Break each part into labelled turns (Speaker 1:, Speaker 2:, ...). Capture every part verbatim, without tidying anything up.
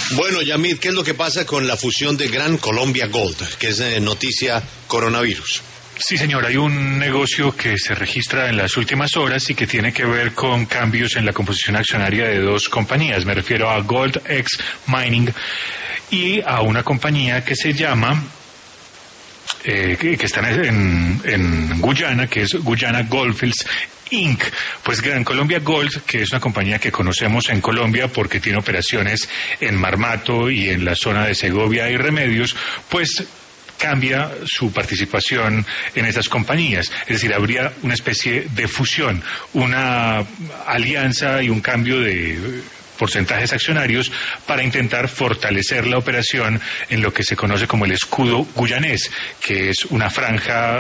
Speaker 1: Bueno, Yamid, ¿qué es lo que pasa con la fusión de Gran Colombia Gold, que es eh, noticia coronavirus?
Speaker 2: Sí, señor, hay un negocio que se registra en las últimas horas y que tiene que ver con cambios en la composición accionaria de dos compañías. Me refiero a Gold X Mining y a una compañía que se llama, eh, que, que está en, en Guyana, que es Guyana Goldfields incorporated. Pues Gran Colombia Gold, que es una compañía que conocemos en Colombia porque tiene operaciones en Marmato y en la zona de Segovia y Remedios, pues cambia su participación en esas compañías. Es decir, habría una especie de fusión, una alianza y un cambio de porcentajes accionarios para intentar fortalecer la operación en lo que se conoce como el escudo guyanés, que es una franja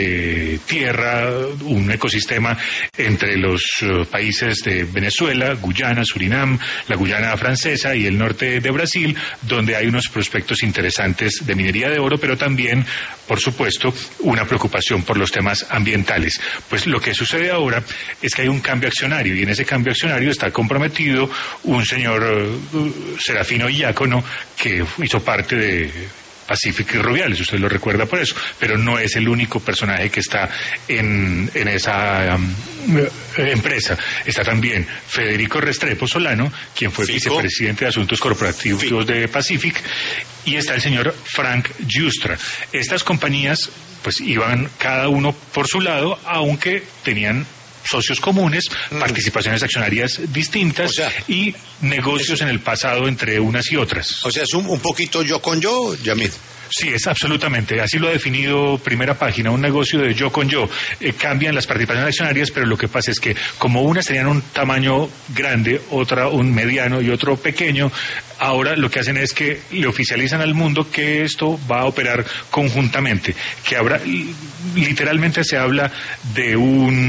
Speaker 2: de tierra, un ecosistema entre los uh, países de Venezuela, Guyana, Surinam, la Guyana francesa y el norte de Brasil, donde hay unos prospectos interesantes de minería de oro, pero también, por supuesto, una preocupación por los temas ambientales. Pues lo que sucede ahora es que hay un cambio accionario y en ese cambio accionario está comprometido un señor uh, Serafino Diácono, que hizo parte de Pacific y Rubiales, usted lo recuerda por eso, pero no es el único personaje que está en, en esa um, empresa. Está también Federico Restrepo Solano, quien fue Fico, vicepresidente de Asuntos Corporativos Fico. de Pacific, y está el señor Frank Giustra. Estas compañías pues iban cada uno por su lado, aunque tenían socios comunes, mm. participaciones accionarias distintas, o sea, y negocios eso. en el pasado entre unas y otras.
Speaker 1: O sea, es un, un poquito yo con yo, Yamid.
Speaker 2: Sí, es absolutamente, así lo ha definido Primera Página, un negocio de yo con yo. Eh, cambian las participaciones accionarias, pero lo que pasa es que como unas tenían un tamaño grande, otra un mediano y otro pequeño, ahora lo que hacen es que le oficializan al mundo que esto va a operar conjuntamente, que habrá, literalmente se habla de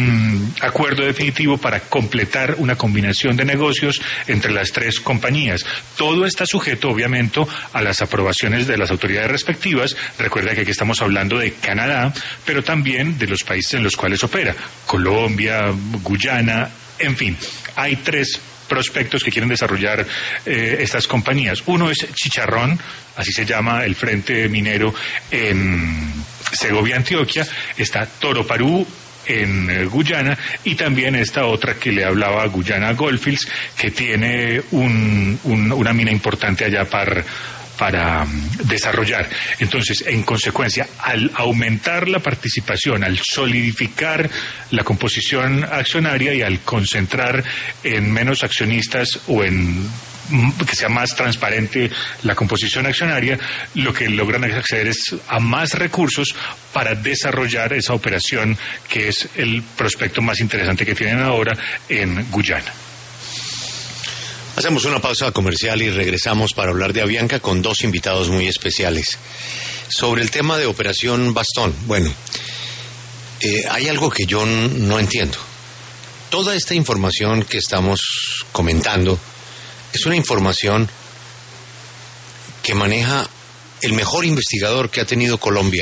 Speaker 2: un acuerdo definitivo para completar una combinación de negocios entre las tres compañías. Todo está sujeto, obviamente, a las aprobaciones de las autoridades respectivas. Recuerda que aquí estamos hablando de Canadá, pero también de los países en los cuales opera, Colombia, Guyana, en fin, hay tres prospectos que quieren desarrollar eh, estas compañías. Uno es Chicharrón, así se llama el frente minero en Segovia, Antioquia. Está Toroparú en eh, Guyana, y también esta otra que le hablaba, Guyana Goldfields, que tiene un, un, una mina importante allá para para desarrollar. Entonces, en consecuencia, al aumentar la participación, al solidificar la composición accionaria y al concentrar en menos accionistas o en que sea más transparente la composición accionaria, lo que logran acceder es a más recursos para desarrollar esa operación que es el prospecto más interesante que tienen ahora en Guyana.
Speaker 1: Hacemos una pausa comercial y regresamos para hablar de Avianca con dos invitados muy especiales. Sobre el tema de Operación Bastón, bueno, eh, hay algo que yo n- no entiendo. Toda esta información que estamos comentando es una información que maneja el mejor investigador que ha tenido Colombia,